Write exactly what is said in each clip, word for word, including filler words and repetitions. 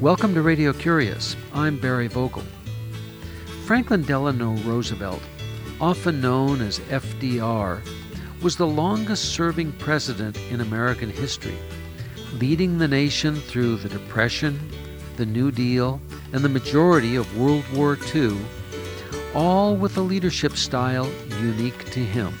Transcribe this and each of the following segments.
Welcome to Radio Curious. I'm Barry Vogel. Franklin Delano Roosevelt, often known as F D R, was the longest-serving president in American history, leading the nation through the Depression, the New Deal, and the majority of World War Two, all with a leadership style unique to him.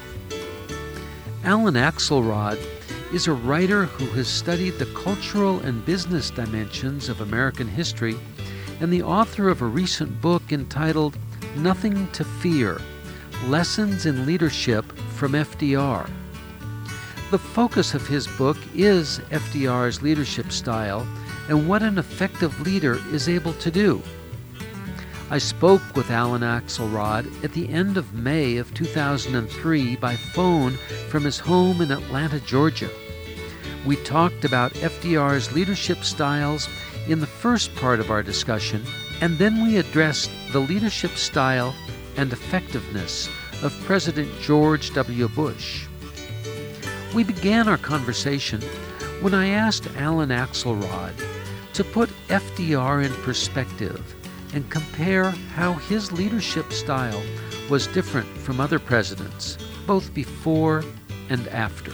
Alan Axelrod is a writer who has studied the cultural and business dimensions of American history and the author of a recent book entitled Nothing to Fear: Lessons in Leadership from F D R. The focus of his book is F D R's leadership style and what an effective leader is able to do. I spoke with Alan Axelrod at the end of May of two thousand three by phone from his home in Atlanta, Georgia. We talked about F D R's leadership styles in the first part of our discussion, and then we addressed the leadership style and effectiveness of President George W. Bush. We began our conversation when I asked Alan Axelrod to put F D R in perspective and compare how his leadership style was different from other presidents, both before and after.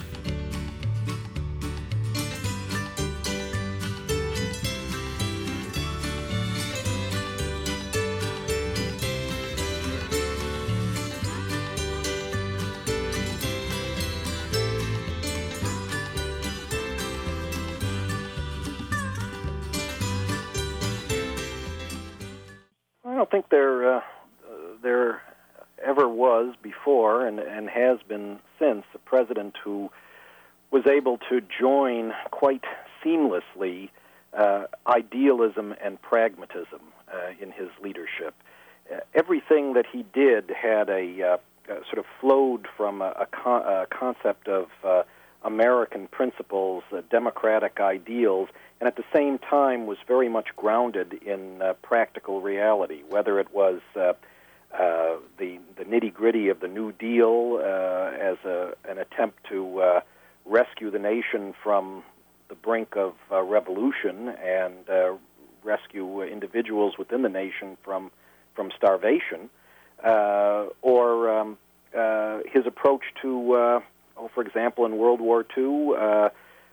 I don't think there uh, there ever was before and, and has been since a president who was able to join quite seamlessly uh, idealism and pragmatism uh, in his leadership. Uh, everything that he did had a uh, uh, sort of flowed from a, a, con- a concept of uh, American principles, uh, democratic ideals, and at the same time was very much grounded in uh, practical reality, whether it was uh, uh, the, the nitty-gritty of the New Deal uh, as a, an attempt to uh, rescue the nation from the brink of uh, revolution and uh, rescue individuals within the nation from, from starvation, uh, or um, uh, his approach to, uh, oh, for example, in World War Two, uh,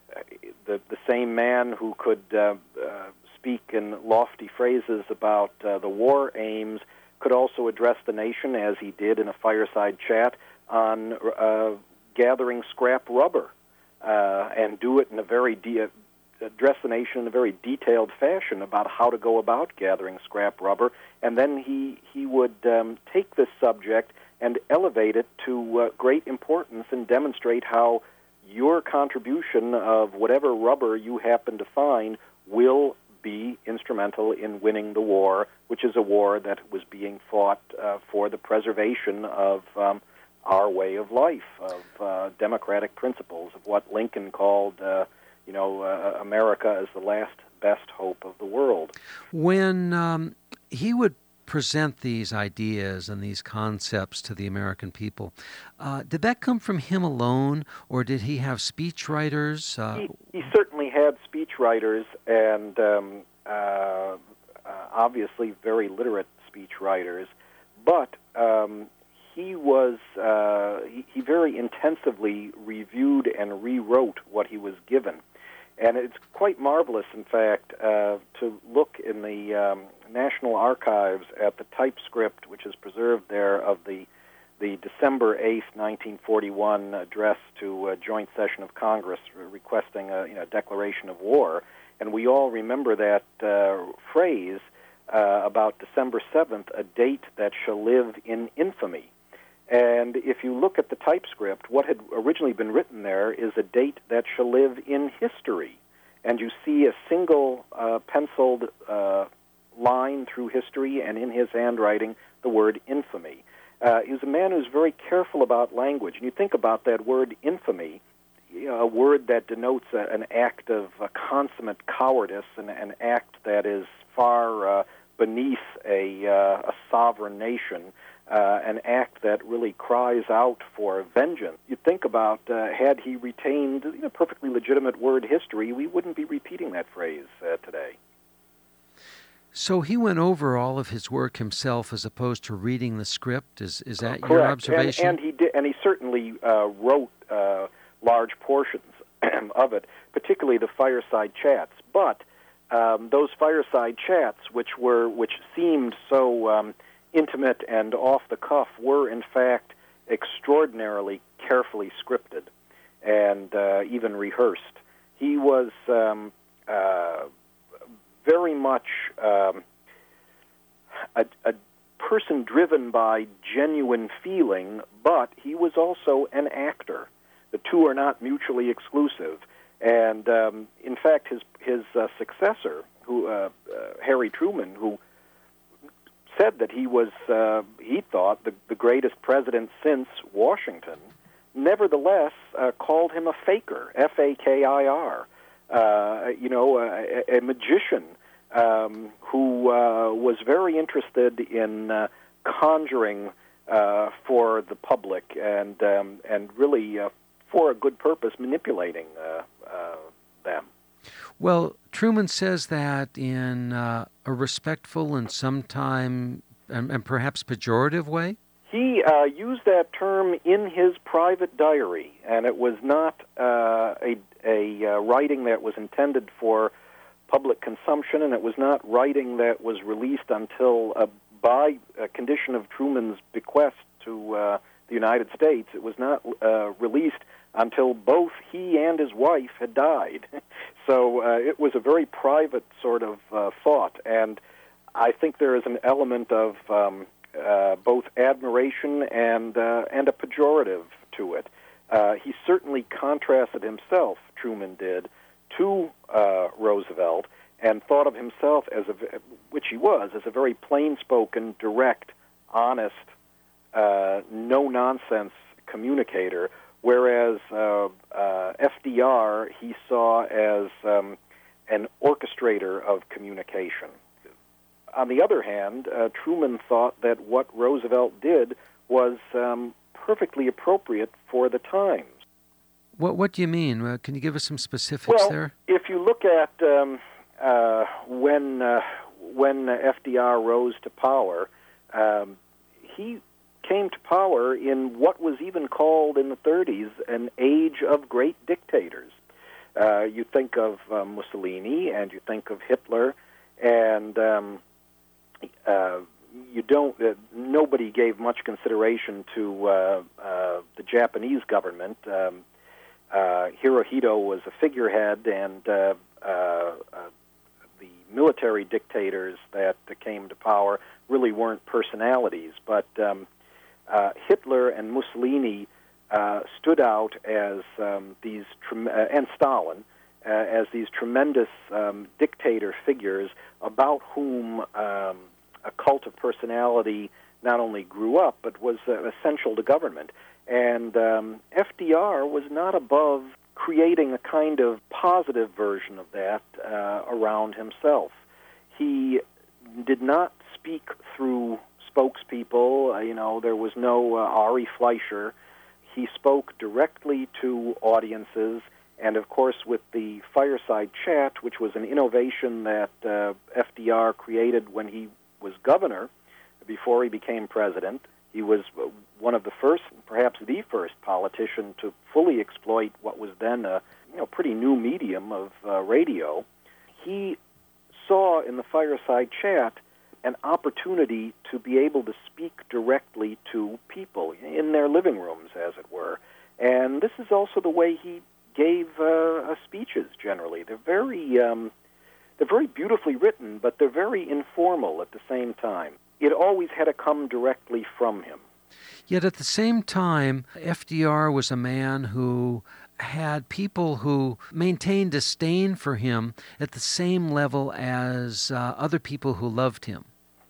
The, the same man who could uh, uh, speak in lofty phrases about uh, the war aims could also address the nation, as he did in a fireside chat, on uh, gathering scrap rubber, uh, and do it in a very de- address the nation in a very detailed fashion about how to go about gathering scrap rubber. And then he he would um, take this subject and elevate it to uh, great importance and demonstrate how your contribution of whatever rubber you happen to find will be instrumental in winning the war, which is a war that was being fought uh, for the preservation of um, our way of life, of uh, democratic principles, of what Lincoln called, uh, you know, uh, America as the last best hope of the world. When um, he would present these ideas and these concepts to the American people, uh, did that come from him alone, or did he have speechwriters? Uh, he, he certainly had speechwriters, and um, uh, uh, obviously very literate speechwriters, but um, he was uh, he, he very intensively reviewed and rewrote what he was given. And it's quite marvelous, in fact, uh, to look in the um, National Archives at the typescript, which is preserved there, of the the December eighth, nineteen forty-one address to a joint session of Congress requesting a you know, declaration of war. And we all remember that uh, phrase uh, about December seventh, a date that shall live in infamy. And if you look at the typescript, what had originally been written there is a date that shall live in history. And you see a single uh, penciled uh, line through history, and in his handwriting, the word infamy. Uh, he was a man who was very careful about language. And you think about that word infamy, you know, a word that denotes a, an act of uh, consummate cowardice, and an act that is far uh, beneath a, uh, a sovereign nation. Uh, an act that really cries out for vengeance. You think about, uh, had he retained you know, perfectly legitimate word history, we wouldn't be repeating that phrase uh, today. So he went over all of his work himself as opposed to reading the script. Is is that Correct. your observation? And, and he did, and he certainly uh, wrote uh, large portions of it, particularly the fireside chats. But um, those fireside chats, which were which seemed so um, intimate and off the cuff, were in fact extraordinarily carefully scripted and uh, even rehearsed. He was um, uh, very much um, a, a person driven by genuine feeling, but he was also an actor. The two are not mutually exclusive. And um, in fact, his his uh, successor, who uh, uh, Harry Truman, who said that he was, uh, he thought, the, the greatest president since Washington, nevertheless uh, called him a faker, F A K I R, uh, you know, a, a magician um, who uh, was very interested in uh, conjuring uh, for the public and um, and really uh, for a good purpose, manipulating uh, uh, them. Well, Truman says that in uh, a respectful and sometime and, and perhaps pejorative way. He uh, used that term in his private diary, and it was not uh, a, a uh, writing that was intended for public consumption, and it was not writing that was released until, uh, by a condition of Truman's bequest to uh, the United States, it was not uh, released until both he and his wife had died. So uh, it was a very private sort of uh, thought, and I think there is an element of um, uh, both admiration and uh, and a pejorative to it. Uh, he certainly contrasted himself, Truman did, to uh, Roosevelt, and thought of himself as a, which he was, as a very plain-spoken, direct, honest, uh, no-nonsense communicator. Whereas uh, uh, F D R he saw as um, an orchestrator of communication. On the other hand, uh, Truman thought that what Roosevelt did was um, perfectly appropriate for the times. What What do you mean? Uh, can you give us some specifics well, there? If you look at um, uh, when uh, when F D R rose to power, um, he came to power in what was even called in the thirties an age of great dictators. Uh, you think of uh, Mussolini and you think of Hitler, and um, uh, you don't. Uh, nobody gave much consideration to uh, uh, the Japanese government. Um, uh, Hirohito was a figurehead, and uh, uh, uh, the military dictators that came to power really weren't personalities, but um, Uh, Hitler and Mussolini uh, stood out as um, these, trem- uh, and Stalin, uh, as these tremendous um, dictator figures about whom um, a cult of personality not only grew up, but was uh, essential to government. And um, F D R was not above creating a kind of positive version of that uh, around himself. He did not speak through spokespeople. Uh, you know, there was no uh, Ari Fleischer. He spoke directly to audiences, and of course with the fireside chat, which was an innovation that uh, F D R created when he was governor, before he became president. He was one of the first, perhaps the first politician to fully exploit what was then a you know, pretty new medium of uh, radio. He saw in the fireside chat an opportunity to be able to speak directly to people in their living rooms, as it were. And this is also the way he gave uh, speeches generally. They're very, um, they're very beautifully written, but they're very informal at the same time. It always had to come directly from him. Yet at the same time, F D R was a man who had people who maintained disdain for him at the same level as uh, other people who loved him.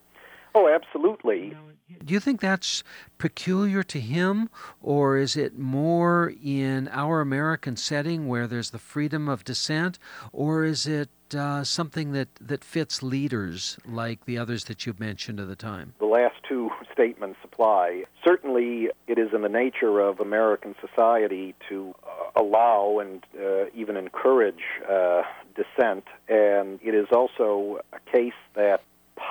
Oh, absolutely. Do you think that's peculiar to him, or is it more in our American setting where there's the freedom of dissent, or is it uh, something that, that fits leaders like the others that you've mentioned at the time? The last two statements apply. Certainly, it is in the nature of American society to uh, allow and uh, even encourage uh, dissent, and it is also a case that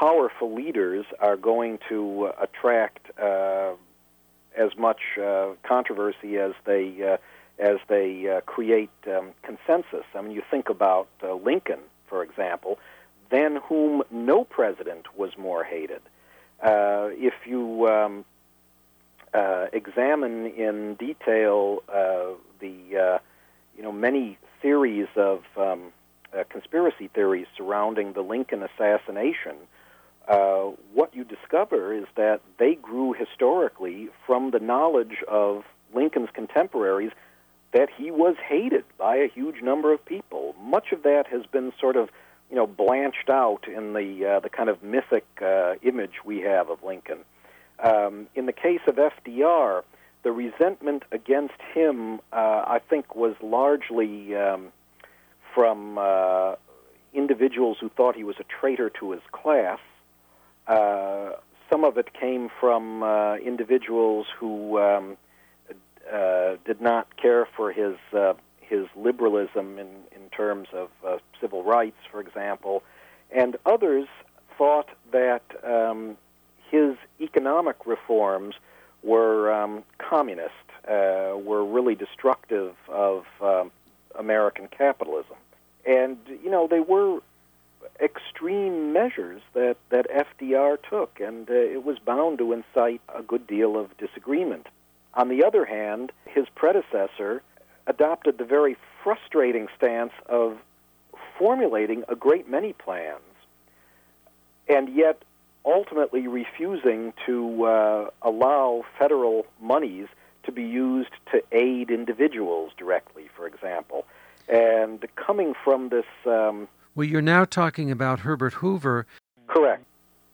powerful leaders are going to uh, attract uh, as much uh, controversy as they uh, as they uh, create um, consensus. I mean, you think about uh, Lincoln, for example, than whom no president was more hated. Uh, if you um, uh, examine in detail uh, the uh, you know many theories of um, uh, conspiracy theories surrounding the Lincoln assassination, uh, what you discover is that they grew historically from the knowledge of Lincoln's contemporaries that he was hated by a huge number of people. Much of that has been sort of, you know, blanched out in the uh, the kind of mythic uh, image we have of Lincoln. Um, in the case of F D R, the resentment against him, uh, I think, was largely um, from uh, individuals who thought he was a traitor to his class. Uh, some of it came from uh, individuals who um, uh, did not care for his uh, his liberalism in, in terms of uh, civil rights, for example, and others thought that um, his economic reforms were um, communist, uh, were really destructive of um, American capitalism. And, you know, they were extreme measures that, that F D R took, and uh, it was bound to incite a good deal of disagreement. On the other hand, his predecessor adopted the very frustrating stance of formulating a great many plans, and yet ultimately refusing to uh, allow federal monies to be used to aid individuals directly, for example. And coming from this... Um, well, you're now talking about Herbert Hoover. Correct.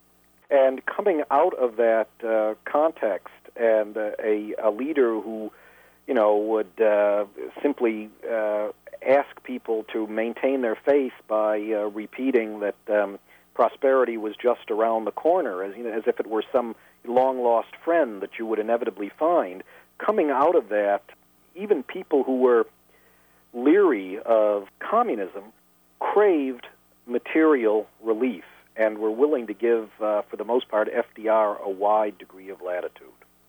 And coming out of that uh, context, and uh, a, a leader who, you know, would uh, simply uh, ask people to maintain their faith by uh, repeating that um, prosperity was just around the corner, as, you know, as if it were some long-lost friend that you would inevitably find. Coming out of that, even people who were leery of communism craved material relief and were willing to give, uh, for the most part, F D R a wide degree of latitude.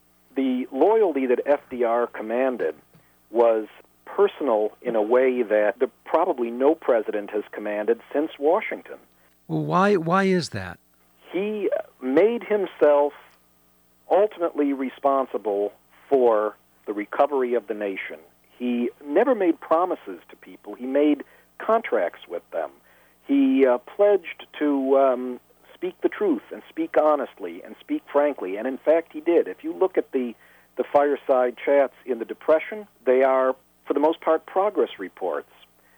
The loyalty that F D R commanded was personal in a way that the, probably no president has commanded since Washington. Well, why, why is that? He made himself ultimately responsible for the recovery of the nation. He never made promises to people. He made contracts with them. He uh, pledged to um, speak the truth and speak honestly and speak frankly, and in fact he did. If you look at the, the fireside chats in the Depression, they are, for the most part, progress reports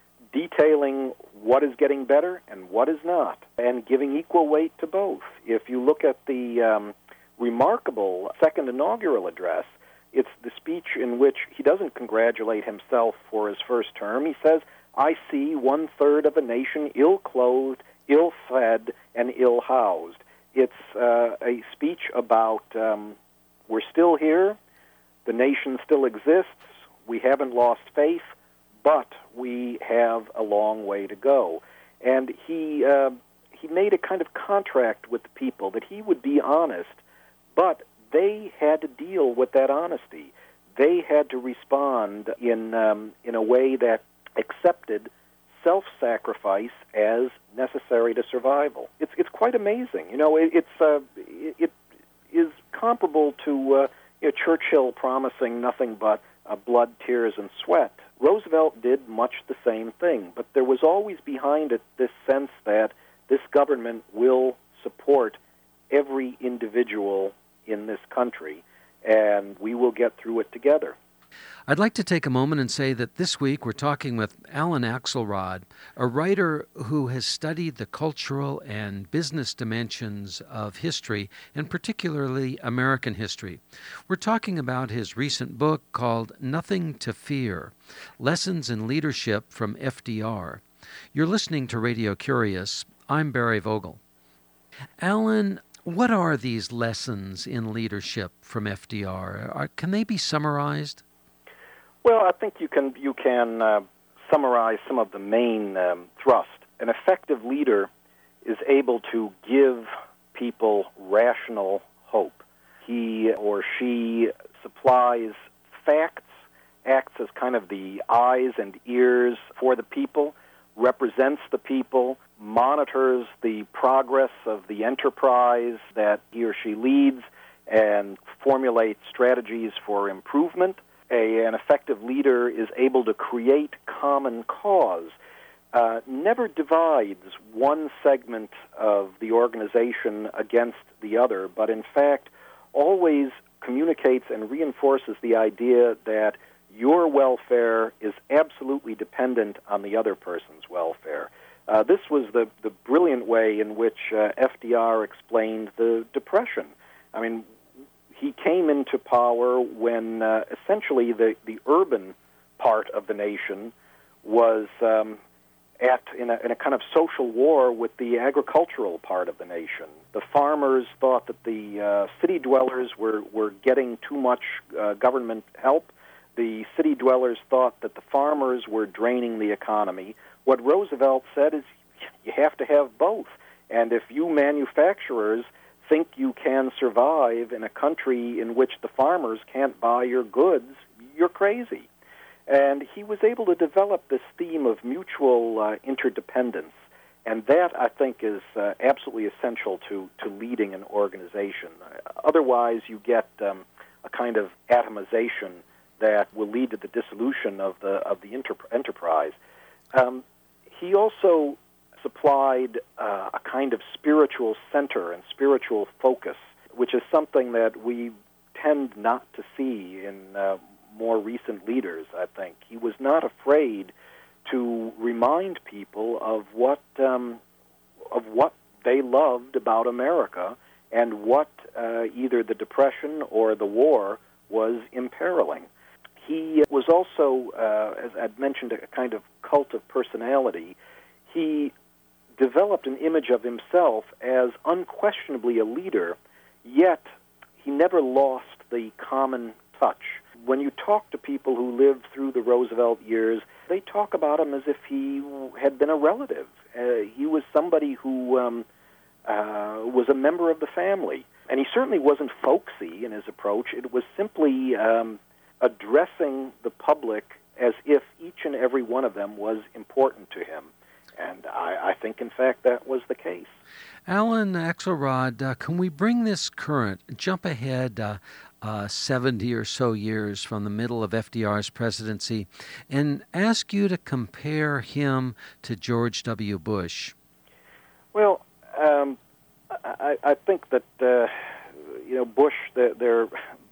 detailing what is getting better and what is not, and giving equal weight to both. If you look at the um, remarkable second inaugural address, it's the speech in which he doesn't congratulate himself for his first term. He says, "I see one-third of a nation ill-clothed, ill-fed, and ill-housed." It's uh, a speech about um, we're still here, the nation still exists, we haven't lost faith, but we have a long way to go. And he uh, he made a kind of contract with the people that he would be honest, but they had to deal with that honesty. They had to respond in um, in a way that accepted self-sacrifice as necessary to survival. It's it's quite amazing. You know, it, it's uh, it, it is comparable to uh, you know, Churchill promising nothing but uh, blood, tears, and sweat. Roosevelt did much the same thing, but there was always behind it this sense that this government will support every individual in this country, and we will get through it together. I'd like to take a moment and say that this week we're talking with Alan Axelrod, a writer who has studied the cultural and business dimensions of history, and particularly American history. We're talking about his recent book called Nothing to Fear, Lessons in Leadership from F D R. You're listening to Radio Curious. I'm Barry Vogel. Alan, what are these lessons in leadership from F D R? Are, can they be summarized? Well, I think you can you can uh, summarize some of the main um, thrust. An effective leader is able to give people rational hope. He or she supplies facts, acts as kind of the eyes and ears for the people, represents the people, monitors the progress of the enterprise that he or she leads, and formulates strategies for improvement. A, an effective leader is able to create common cause, uh, never divides one segment of the organization against the other, but in fact always communicates and reinforces the idea that your welfare is absolutely dependent on the other person's welfare. Uh, this was the, the brilliant way in which uh, F D R explained the Depression. I mean, he came into power when uh, essentially the, the urban part of the nation was um, at in a, in a kind of social war with the agricultural part of the nation. The farmers thought that the uh, city dwellers were, were getting too much uh, government help. The city dwellers thought that the farmers were draining the economy. What Roosevelt said is you have to have both. And if you manufacturers think you can survive in a country in which the farmers can't buy your goods, you're crazy. And he was able to develop this theme of mutual uh, interdependence. And that, I think, is uh, absolutely essential to, to leading an organization. Otherwise, you get um, a kind of atomization that will lead to the dissolution of the of the inter- enterprise. Um, he also supplied uh, a kind of spiritual center and spiritual focus, which is something that we tend not to see in uh, more recent leaders, I think. He was not afraid to remind people of what um, of what they loved about America and what uh, either the Depression or the war was imperiling. He was also, uh, as I'd mentioned, a kind of cult of personality. He developed an image of himself as unquestionably a leader, yet he never lost the common touch. When you talk to people who lived through the Roosevelt years, they talk about him as if he had been a relative. Uh, he was somebody who um, uh, was a member of the family. And he certainly wasn't folksy in his approach. It was simply um, addressing the public as if each and every one of them was important to him. And I, I think, in fact, that was the case. Alan Axelrod, uh, can we bring this current, jump ahead uh, uh, seventy or so years from the middle of F D R's presidency, and ask you to compare him to George W. Bush? Well, um, I, I think that, uh, you know, Bush, there, there,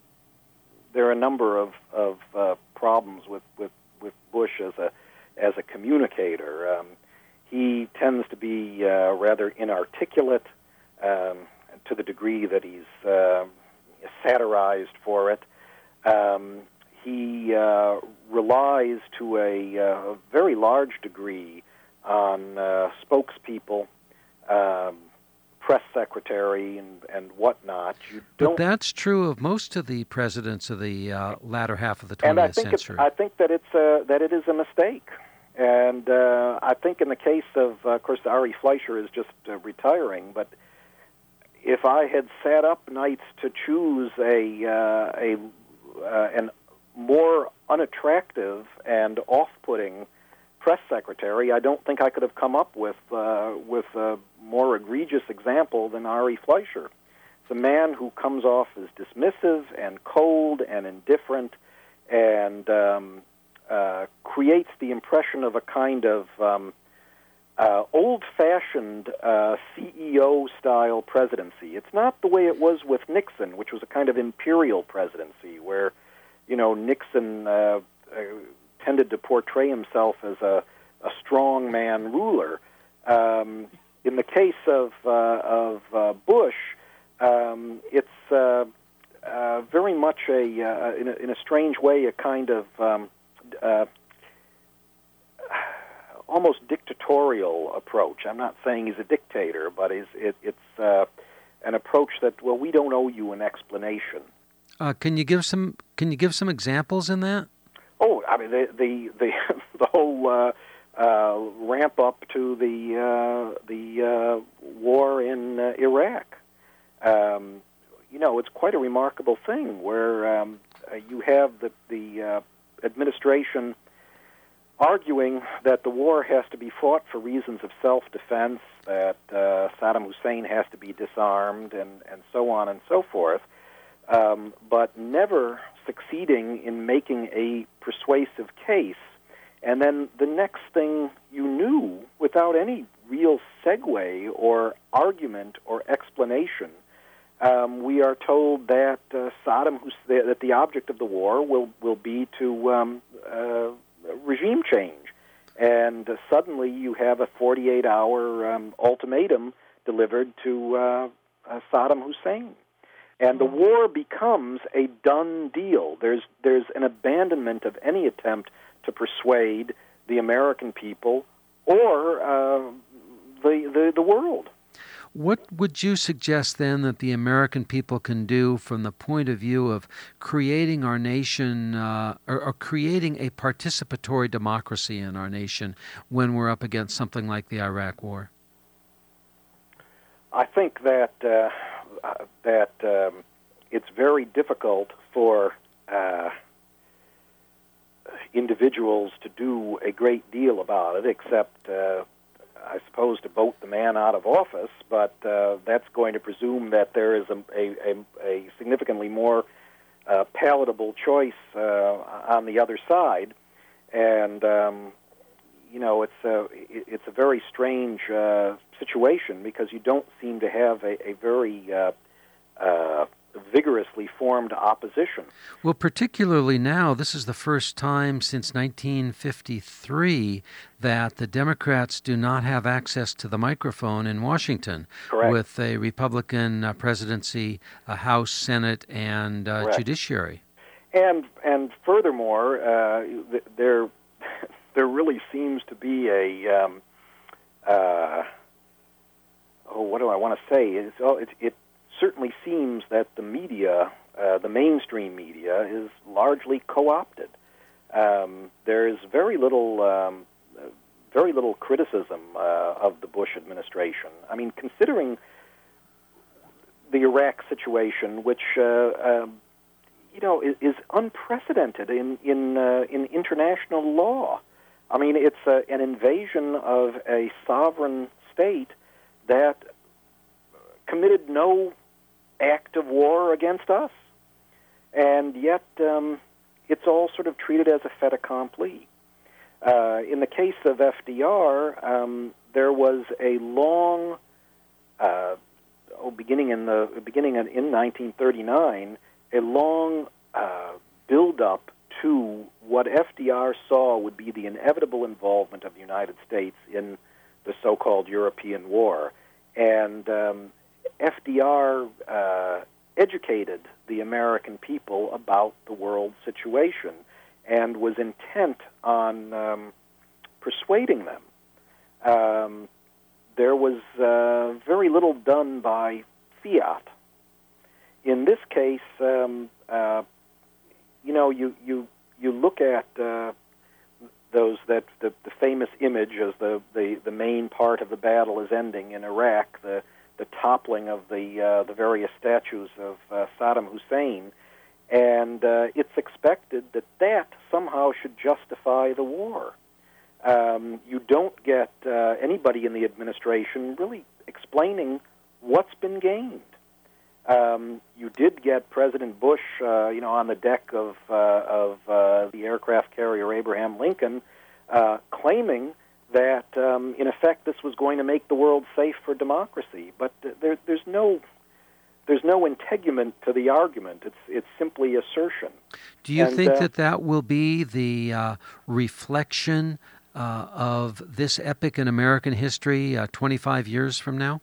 there are a number of, of uh, problems with, with, with Bush as a, as a communicator. Um, He tends to be uh, rather inarticulate um, to the degree that he's uh, satirized for it. Um, he uh, relies to a, uh, very large degree on uh, spokespeople, um, press secretary, and, and whatnot. You don't, but that's true of most of the presidents of the uh, latter half of the twentieth and I think century. It's, I think that it's a, that it is a mistake. And uh, I think in the case of, uh, of course, R E Fleischer is just uh, retiring, but if I had sat up nights to choose a uh, a uh, an more unattractive and off-putting press secretary, I don't think I could have come up with uh, with a more egregious example than R E Fleischer. It's a man who comes off as dismissive and cold and indifferent, and um, Uh, creates the impression of a kind of um, uh, old-fashioned uh, C E O-style presidency. It's not the way it was with Nixon, which was a kind of imperial presidency, where, you know, Nixon uh, uh, tended to portray himself as a, a strong-man ruler. Um, in the case of, uh, of uh, Bush, um, it's uh, uh, very much a, uh, in a, in a strange way, a kind of um, Uh, almost dictatorial approach. I'm not saying he's a dictator, but it's, it, it's uh, an approach that, well, we don't owe you an explanation. Uh, can you give some? Can you give some examples in that? Oh, I mean, the the the, the whole uh, uh, ramp up to the uh, the uh, war in uh, Iraq. Um, you know, it's quite a remarkable thing where um, uh, you have the, the uh, administration arguing that the war has to be fought for reasons of self-defense, that uh, Saddam Hussein has to be disarmed, and, and so on and so forth, um, but never succeeding in making a persuasive case. And then the next thing you knew, without any real segue or argument or explanation, um, we are told that uh, Saddam Hussein, that the object of the war will will be to um, uh, regime change, and uh, suddenly you have a forty-eight hour um, ultimatum delivered to uh, uh, Saddam Hussein, and the war becomes a done deal. There's there's an abandonment of any attempt to persuade the American people or uh, the, the the world. What would you suggest then that the American people can do from the point of view of creating our nation uh, or, or creating a participatory democracy in our nation when we're up against something like the Iraq War? I think that uh, uh, that um, it's very difficult for uh, individuals to do a great deal about it, except uh, I suppose to vote the man out of office, but uh, that's going to presume that there is a, a, a significantly more uh, palatable choice uh, on the other side. And, um, you know, it's a, it's a very strange uh, situation because you don't seem to have a, a very uh, uh, vigorously formed opposition. Well, particularly now, this is the first time since nineteen fifty-three that the Democrats do not have access to the microphone in Washington. Correct. With a Republican uh, presidency, a House, Senate, and uh, judiciary. And and furthermore, uh, there there really seems to be a um, uh, oh, what do I want to say? It's, oh, it, it certainly seems that the media, uh, the mainstream media, is largely co-opted. Um, there is very little, um, very little criticism uh, of the Bush administration. I mean, considering the Iraq situation, which uh, um, you know is, is unprecedented in in uh, in international law. I mean, it's uh, an invasion of a sovereign state that committed no act of war against us, and yet um, it's all sort of treated as a fait accompli. Uh, in the case of F D R, um, there was a long, uh, oh, beginning in the beginning in, in nineteen thirty-nine, a long uh, build-up to what F D R saw would be the inevitable involvement of the United States in the so-called European War, and um, F D R uh, educated the American people about the world situation and was intent on um, persuading them. Um, there was uh, very little done by fiat. In this case, um, uh, you know, you, you, you look at uh, those that the, the famous image as the, the, the main part of the battle is ending in Iraq, the the toppling of the uh, the various statues of uh, Saddam Hussein, and uh, it's expected that that somehow should justify the war. Um, you don't get uh, anybody in the administration really explaining what's been gained. Um, you did get President Bush, uh, you know, on the deck of uh, of uh, the aircraft carrier Abraham Lincoln, uh, claiming that, um, in effect, this was going to make the world safe for democracy. But there, there's no there's no integument to the argument. It's it's simply assertion. Do you and, think uh, that that will be the uh, reflection uh, of this epic in American history uh, twenty-five years from now?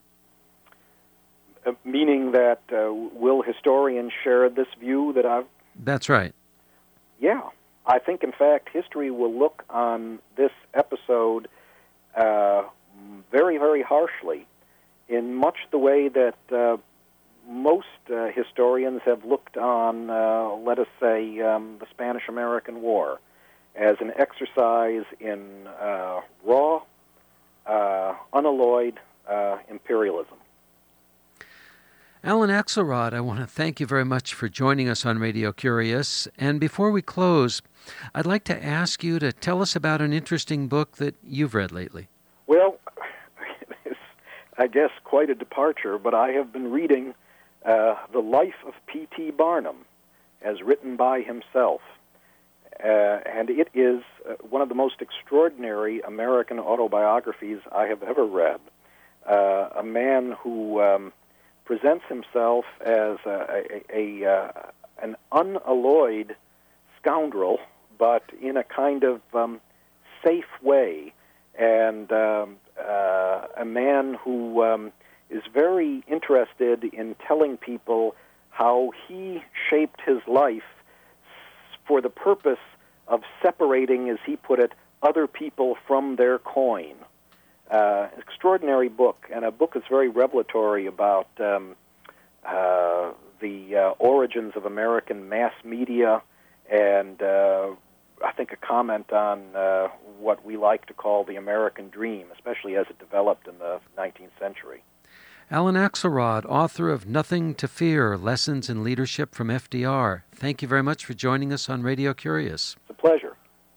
Uh, meaning that uh, will historians share this view that I've... That's right. Yeah. I think, in fact, history will look on this episode uh, very, very harshly, in much the way that uh, most uh, historians have looked on, uh, let us say, um, the Spanish-American War, as an exercise in uh, raw, uh, unalloyed uh, imperialism. Alan Axelrod, I want to thank you very much for joining us on Radio Curious. And before we close, I'd like to ask you to tell us about an interesting book that you've read lately. Well, it's, I guess, quite a departure, but I have been reading uh, The Life of P T Barnum, as written by himself. Uh, and it is uh, one of the most extraordinary American autobiographies I have ever read. Uh, a man who um, presents himself as a, a, a uh, an unalloyed scoundrel, but in a kind of um, safe way, and um, uh, a man who um, is very interested in telling people how he shaped his life for the purpose of separating, as he put it, other people from their coin. Uh, extraordinary book, and a book that's very revelatory about um, uh, the uh, origins of American mass media, and uh, I think a comment on uh, what we like to call the American dream, especially as it developed in the nineteenth century. Alan Axelrod, author of Nothing to Fear, Lessons in Leadership from F D R. Thank you very much for joining us on Radio Curious. It's a pleasure.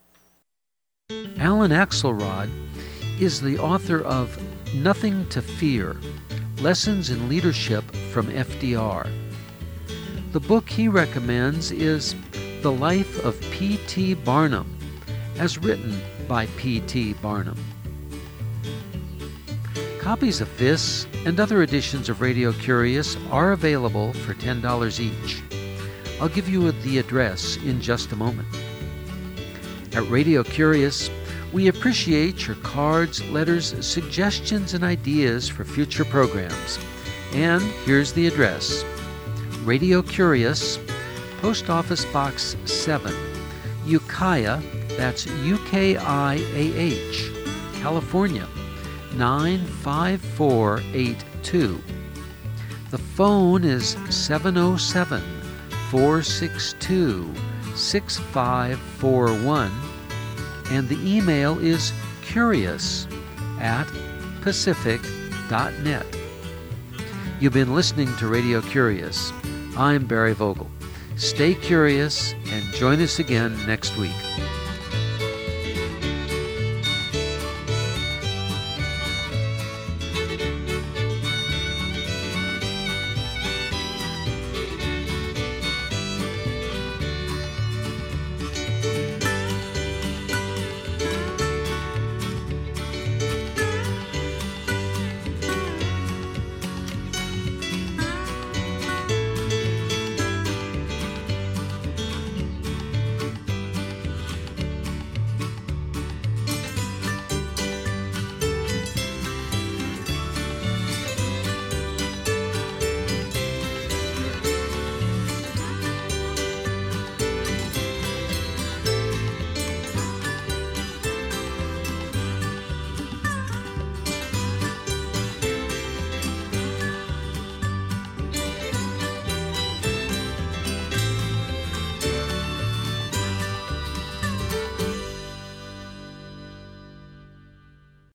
Alan Axelrod is the author of Nothing to Fear, Lessons in Leadership from F D R. The book he recommends is The Life of P T Barnum, as written by P T Barnum. Copies of this and other editions of Radio Curious are available for ten dollars each. I'll give you the address in just a moment. At Radio Curious, we appreciate your cards, letters, suggestions, and ideas for future programs. And here's the address. Radio Curious, Post Office Box seven, Ukiah, that's U K I A H, California, nine five four eight two. The phone is seven oh seven, four six two, six five four one. And the email is curious at pacific dot net. You've been listening to Radio Curious. I'm Barry Vogel. Stay curious and join us again next week.